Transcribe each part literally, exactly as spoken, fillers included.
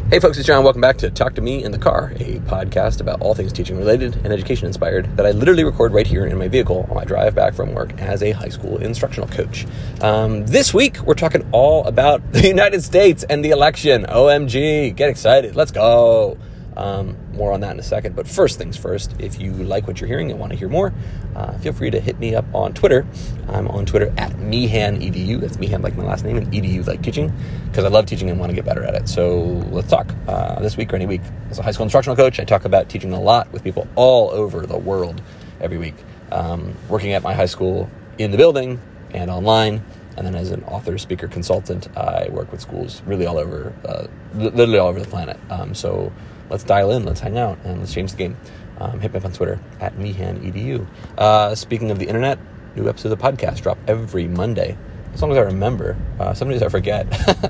Hey folks, it's John. Welcome back to Talk to Me in the Car, a podcast about all things teaching related and education inspired that I literally record right here in my vehicle on my drive back from work as a high school instructional coach. Um, this week, we're talking all about the United States and the election. O M G, get excited. Let's go. Um, more on that in a second. But first things first, if you like what you're hearing and want to hear more, uh, feel free to hit me up on Twitter. I'm on Twitter at MehanEDU. That's Mehan like my last name and Edu like teaching, because I love teaching and want to get better at it. So let's talk. Uh, this week or any week, as a high school instructional coach, I talk about teaching a lot with people all over the world every week. Um, working at my high school in the building and online. And then as an author, speaker, consultant, I work with schools really all over, uh, literally all over the planet. Um, so let's dial in, let's hang out, and let's change the game. Um, hit me up on Twitter, at MehanEDU. Uh, speaking of the internet, new episodes of the podcast drop every Monday, as long as I remember. Uh, some days I forget.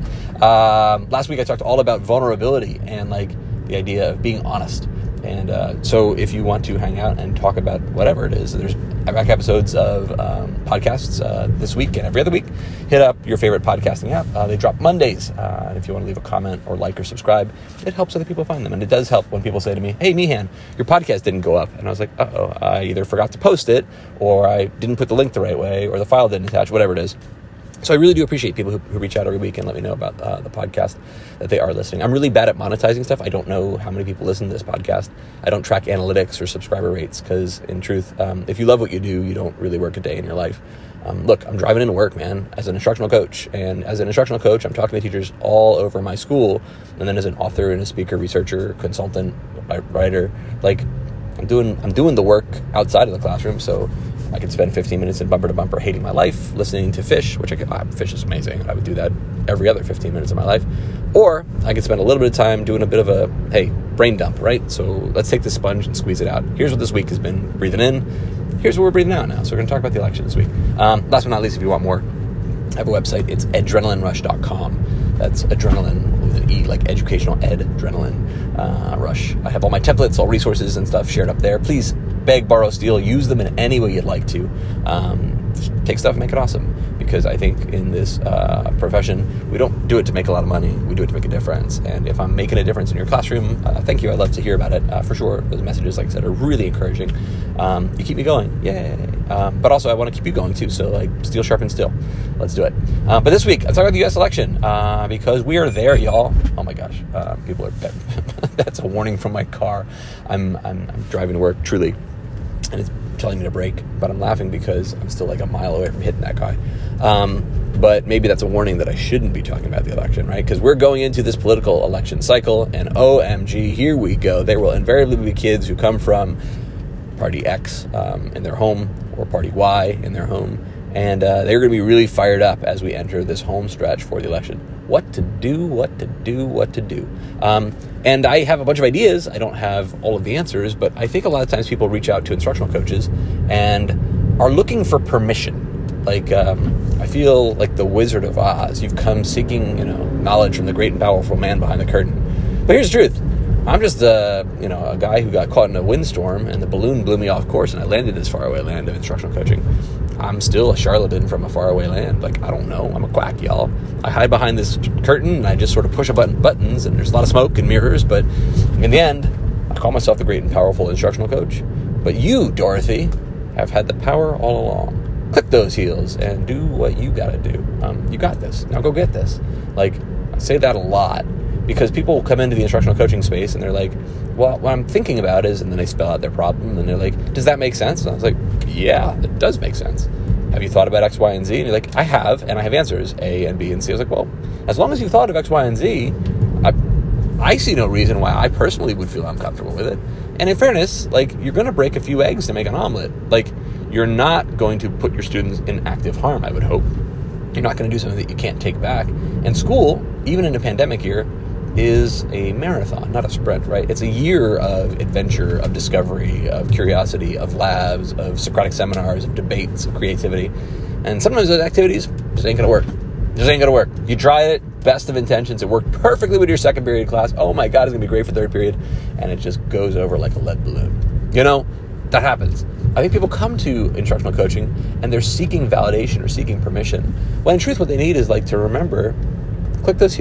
um, last week I talked all about vulnerability and like the idea of being honest. And uh, so if you want to hang out and talk about whatever it is, there's back episodes of um, podcasts uh, this week and every other week. Hit up your favorite podcasting app. Uh, they drop Mondays. Uh, and if you want to leave a comment or like or subscribe, it helps other people find them. And it does help when people say to me, hey, Mehan, your podcast didn't go up. And I was like, uh-oh, I either forgot to post it or I didn't put the link the right way or the file didn't attach, whatever it is. So I really do appreciate people who, who reach out every week and let me know about uh, the podcast, that they are listening. I'm really bad at monetizing stuff. I don't know how many people listen to this podcast. I don't track analytics or subscriber rates because, in truth, um, if you love what you do, you don't really work a day in your life. Um, look, I'm driving into work, man, as an instructional coach. And as an instructional coach, I'm talking to teachers all over my school. And then as an author and a speaker, researcher, consultant, writer, like I'm doing, I'm doing the work outside of the classroom. So I could spend fifteen minutes in bumper to bumper hating my life, listening to Fish, which I could, ah, Fish is amazing. I would do that every other fifteen minutes of my life. Or I could spend a little bit of time doing a bit of a, hey, brain dump, right? So let's take the sponge and squeeze it out. Here's what this week has been breathing in. Here's what we're breathing out now. So we're going to talk about the election this week. Um, last but not least, if you want more, I have a website. It's adrenaline rush dot com. That's adrenaline with an E, like educational ed, adrenaline uh, rush. I have all my templates, all resources and stuff shared up there. Please beg, borrow, steal, use them in any way you'd like to. Um, just take stuff and make it awesome. Because I think in this uh, profession, we don't do it to make a lot of money. We do it to make a difference. And if I'm making a difference in your classroom, uh, thank you. I'd love to hear about it. Uh, for sure, those messages, like I said, are really encouraging. Um, you keep me going. Yay. Um, but also, I want to keep you going, too. So, like, steel sharpens steel. Let's do it. Uh, but this week, let's talk about the U S election. Uh, because we are there, y'all. Oh, my gosh. Uh, people are... That's a warning from my car. I'm, I'm, I'm driving to work, truly. And it's telling me to brake, but I'm laughing because I'm still like a mile away from hitting that guy. Um, but maybe that's a warning that I shouldn't be talking about the election, right? Because we're going into this political election cycle, and O M G, here we go. There will invariably be kids who come from Party X um, in their home or Party Y in their home, and uh, they're going to be really fired up as we enter this home stretch for the election. What to do, what to do, what to do. Um, and I have a bunch of ideas. I don't have all of the answers, but I think a lot of times people reach out to instructional coaches and are looking for permission. Like, um, I feel like the Wizard of Oz. You've come seeking, you know, knowledge from the great and powerful man behind the curtain. But here's the truth. I'm just a, you know, a guy who got caught in a windstorm and the balloon blew me off course and I landed in this faraway land of instructional coaching. I'm still a charlatan from a faraway land. Like, I don't know. I'm a quack, y'all. I hide behind this curtain and I just sort of push a button buttons and there's a lot of smoke and mirrors. But in the end, I call myself the great and powerful instructional coach. But you, Dorothy, have had the power all along. Click those heels and do what you got to do. Um, you got this. Now go get this. Like, I say that a lot. Because people come into the instructional coaching space and they're like, well, what I'm thinking about is, and then they spell out their problem and they're like, does that make sense? And I was like, yeah, it does make sense. Have you thought about X, Y, and Z? And you're like, I have, and I have answers, A and B and C. I was like, well, as long as you've thought of X, Y, and Z, I, I see no reason why I personally would feel uncomfortable with it. And in fairness, like, you're going to break a few eggs to make an omelet. Like, you're not going to put your students in active harm, I would hope. You're not going to do something that you can't take back. And school, even in a pandemic year, is a marathon, not a sprint, right? It's a year of adventure, of discovery, of curiosity, of labs, of Socratic seminars, of debates, of creativity. And sometimes those activities just ain't gonna work. Just ain't gonna work. You try it, best of intentions, it worked perfectly with your second period class. Oh my God, it's gonna be great for third period. And it just goes over like a lead balloon. You know, that happens. I think people come to instructional coaching and they're seeking validation or seeking permission. When in truth, what they need is like to remember, click those heels,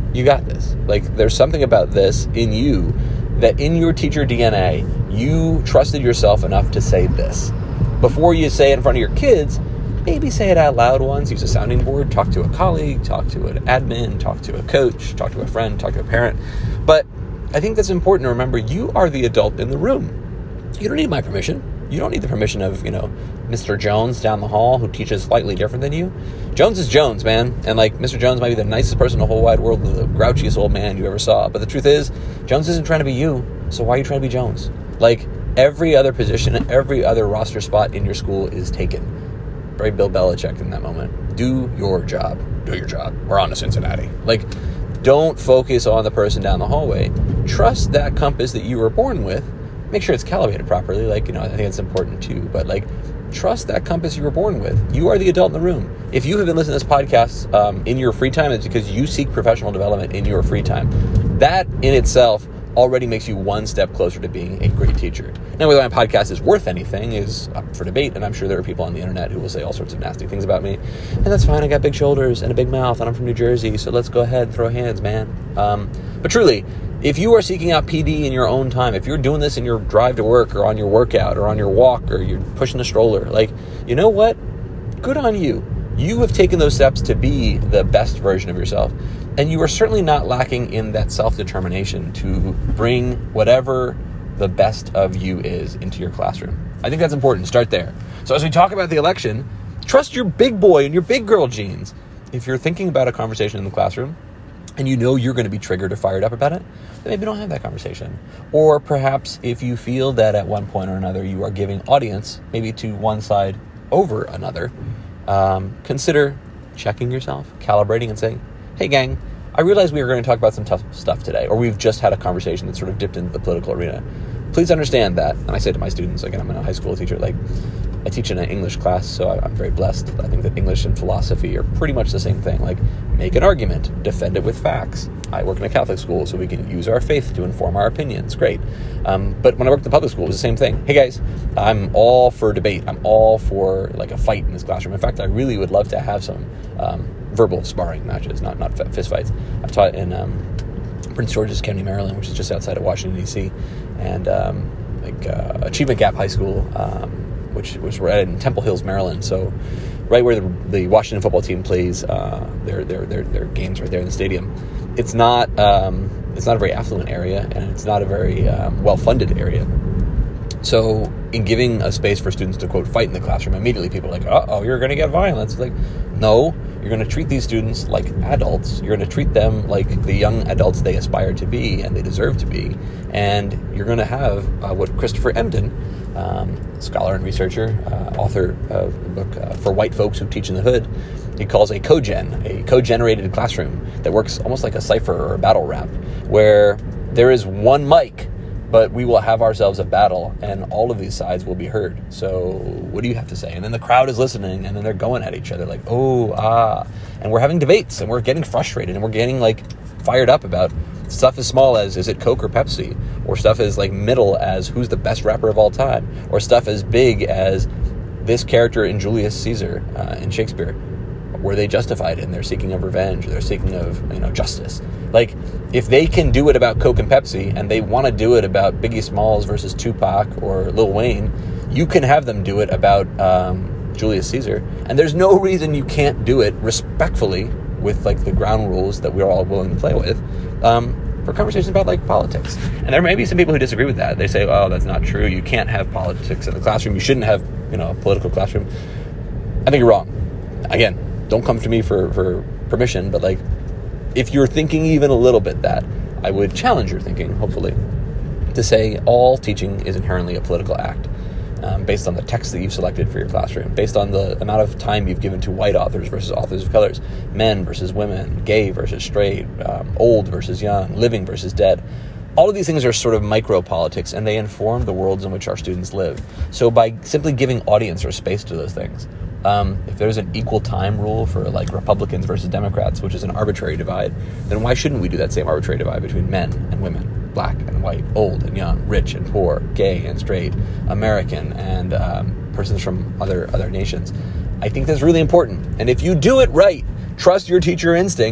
you got this. Like, there's something about this in you that in your teacher D N A, you trusted yourself enough to say this. Before you say it in front of your kids, maybe say it out loud once, use a sounding board, talk to a colleague, talk to an admin, talk to a coach, talk to a friend, talk to a parent. But I think that's important to remember. You are the adult in the room. You don't need my permission. You don't need the permission of, you know, Mister Jones down the hall who teaches slightly different than you. Jones is Jones, man. And like, Mister Jones might be the nicest person in the whole wide world, the grouchiest old man you ever saw. But the truth is, Jones isn't trying to be you. So why are you trying to be Jones? Like, every other position, every other roster spot in your school is taken. Very Bill Belichick in that moment. Do your job. Do your job. We're on to Cincinnati. Like, don't focus on the person down the hallway. Trust that compass that you were born with. Make sure it's calibrated properly. Like, you know, I think it's important too. But like, trust that compass you were born with. You are the adult in the room. If you have been listening to this podcast um, in your free time, it's because you seek professional development in your free time. That in itself already makes you one step closer to being a great teacher. Now, whether my podcast is worth anything is up for debate, and I'm sure there are people on the internet who will say all sorts of nasty things about me, and that's fine. I got big shoulders and a big mouth, and I'm from New Jersey, so let's go ahead and throw hands, man. Um, but truly, if you are seeking out P D in your own time, if you're doing this in your drive to work or on your workout or on your walk or you're pushing a stroller, like, you know what? Good on you. You have taken those steps to be the best version of yourself. And you are certainly not lacking in that self-determination to bring whatever the best of you is into your classroom. I think that's important. Start there. So as we talk about the election, trust your big boy and your big girl genes. If you're thinking about a conversation in the classroom and you know you're going to be triggered or fired up about it, then maybe don't have that conversation. Or perhaps if you feel that at one point or another you are giving audience, maybe to one side over another, um, consider checking yourself, calibrating and saying, hey gang, I realize we are going to talk about some tough stuff today, or we've just had a conversation that sort of dipped into the political arena. Please understand that, and I say to my students, again, I'm a high school teacher, like, I teach in an English class, so I'm very blessed. I think that English and philosophy are pretty much the same thing. Like, make an argument, defend it with facts. I work in a Catholic school, so we can use our faith to inform our opinions. Great. Um, but when I worked in public school, it was the same thing. Hey guys, I'm all for debate. I'm all for like a fight in this classroom. In fact, I really would love to have some um, verbal sparring matches, not not fist fights. I've taught in um, Prince George's County, Maryland, which is just outside of Washington, D C, and um, like uh, Achievement Gap High School, um, which was right in Temple Hills, Maryland. So right where the, the Washington football team plays uh, their, their their their games, right there in the stadium. It's not um, it's not a very affluent area, and it's not a very um, well-funded area. So in giving a space for students to, quote, fight in the classroom, immediately people are like, uh-oh, you're going to get violence. It's like, no, you're going to treat these students like adults. You're going to treat them like the young adults they aspire to be and they deserve to be. And you're going to have uh, what Christopher Emdin, um, scholar and researcher, uh, author of the book uh, For White Folks Who Teach in the Hood, he calls a cogen, a co-generated classroom that works almost like a cipher or a battle rap, where there is one mic, but we will have ourselves a battle, and all of these sides will be heard. So what do you have to say? And then the crowd is listening, and then they're going at each other like, oh, ah. And we're having debates, and we're getting frustrated, and we're getting, like, fired up about stuff as small as, is it Coke or Pepsi? Or stuff as, like, middle as, who's the best rapper of all time? Or stuff as big as this character in Julius Caesar uh, in Shakespeare. Were they justified in their seeking of revenge, or their seeking of, you know, justice? Like, if they can do it about Coke and Pepsi, and they want to do it about Biggie Smalls versus Tupac or Lil Wayne, you can have them do it about um, Julius Caesar. And there's no reason you can't do it respectfully with, like, the ground rules that we're all willing to play with um, for conversations about, like, politics. And there may be some people who disagree with that. They say, oh, that's not true. You can't have politics in the classroom. You shouldn't have, you know, a political classroom. I think you're wrong. Again, don't come to me for, for permission, but, like, if you're thinking even a little bit that, I would challenge your thinking, hopefully, to say all teaching is inherently a political act, um, based on the text that you've selected for your classroom, based on the amount of time you've given to white authors versus authors of colors, men versus women, gay versus straight, um, old versus young, living versus dead. All of these things are sort of micro-politics, and they inform the worlds in which our students live. So by simply giving audience or space to those things, Um, if there's an equal time rule for, like, Republicans versus Democrats, which is an arbitrary divide, then why shouldn't we do that same arbitrary divide between men and women, black and white, old and young, rich and poor, gay and straight, American and um, persons from other other nations? I think that's really important. And if you do it right, trust your teacher instincts,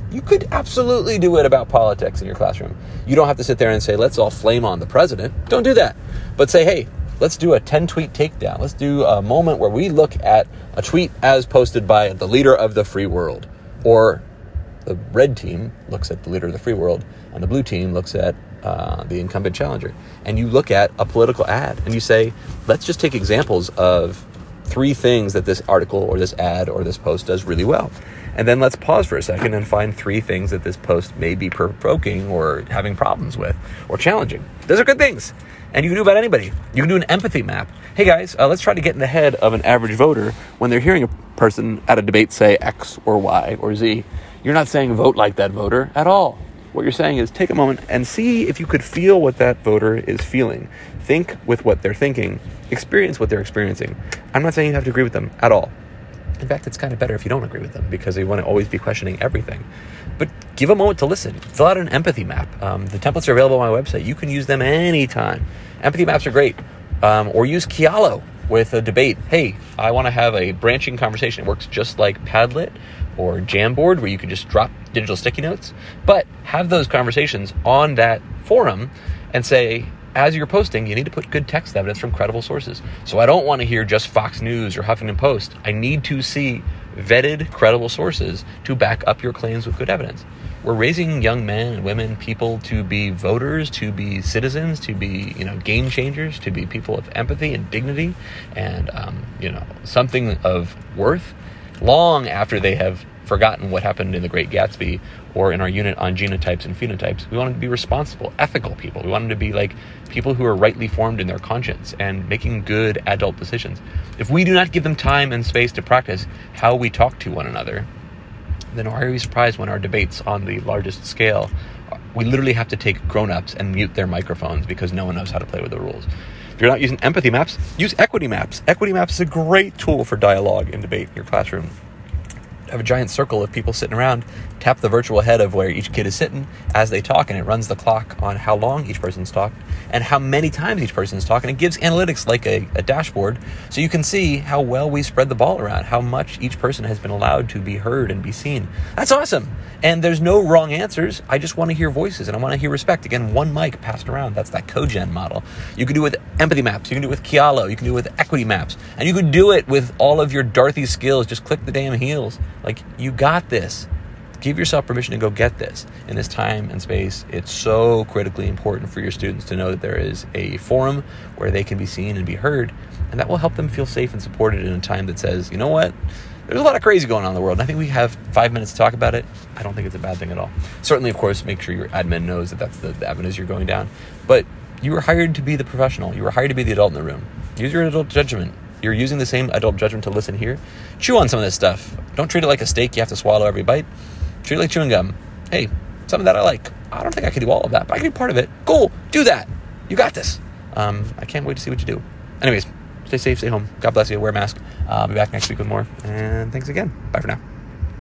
You could absolutely do it about politics in your classroom. You don't have to sit there and say, let's all flame on the president. Don't do that. But say, hey, let's do a ten-tweet takedown. Let's do a moment where we look at a tweet as posted by the leader of the free world. Or the red team looks at the leader of the free world, and the blue team looks at uh, the incumbent challenger. And you look at a political ad, and you say, let's just take examples of three things that this article or this ad or this post does really well. And then let's pause for a second and find three things that this post may be provoking or having problems with or challenging. Those are good things. And you can do about anybody. You can do an empathy map. Hey guys, uh, let's try to get in the head of an average voter when they're hearing a person at a debate say X or Y or Z. You're not saying vote like that voter at all. What you're saying is take a moment and see if you could feel what that voter is feeling. Think with what they're thinking. Experience what they're experiencing. I'm not saying you have to agree with them at all. In fact, it's kind of better if you don't agree with them because they want to always be questioning everything. But give a moment to listen. Fill out an empathy map. Um, the templates are available on my website. You can use them anytime. Empathy maps are great. Um, or use Kialo with a debate. Hey, I want to have a branching conversation. It works just like Padlet or Jamboard where you can just drop digital sticky notes. But have those conversations on that forum and say, as you're posting, you need to put good text evidence from credible sources. So I don't want to hear just Fox News or Huffington Post. I need to see vetted, credible sources to back up your claims with good evidence. We're raising young men and women, people to be voters, to be citizens, to be, you know, game changers, to be people of empathy and dignity and, um, you know, something of worth long after they have forgotten what happened in The Great Gatsby or in our unit on genotypes and phenotypes. We want them to be responsible, ethical people. We want them to be like people who are rightly formed in their conscience and making good adult decisions. If we do not give them time and space to practice how we talk to one another, then why are we surprised when our debates on the largest scale, we literally have to take grown-ups and mute their microphones because no one knows how to play with the rules. If you're not using empathy maps, use equity maps. Equity maps is a great tool for dialogue and debate in your classroom. Have a giant circle of people sitting around, tap the virtual head of where each kid is sitting as they talk, and it runs the clock on how long each person's talked and how many times each person's talking. It gives analytics like a, a dashboard so you can see how well we spread the ball around, how much each person has been allowed to be heard and be seen. That's awesome. And there's no wrong answers. I just want to hear voices and I want to hear respect. Again, one mic passed around. That's that cogen model. You can do it with empathy maps. You can do it with Kialo. You can do it with equity maps. And you can do it with all of your Dorothy skills. Just click the damn heels. Like, you got this. Give yourself permission to go get this in this time and space. It's so critically important for your students to know that there is a forum where they can be seen and be heard, and that will help them feel safe and supported in a time that says, you know what, there's a lot of crazy going on in the world, and I think we have five minutes to talk about it. I don't think it's a bad thing at all. Certainly, of course, make sure your admin knows that that's the, the avenues you're going down, but you were hired to be the professional. You were hired to be the adult in the room. Use your adult judgment. You're using the same adult judgment to listen here. Chew on some of this stuff. Don't treat it like a steak you have to swallow every bite. Treat it like chewing gum. Hey, some of that I like. I don't think I can do all of that, but I can do part of it. Cool. Do that. You got this. Um, I can't wait to see what you do. Anyways, stay safe, stay home. God bless you. Wear a mask. Uh, I'll be back next week with more. And thanks again. Bye for now.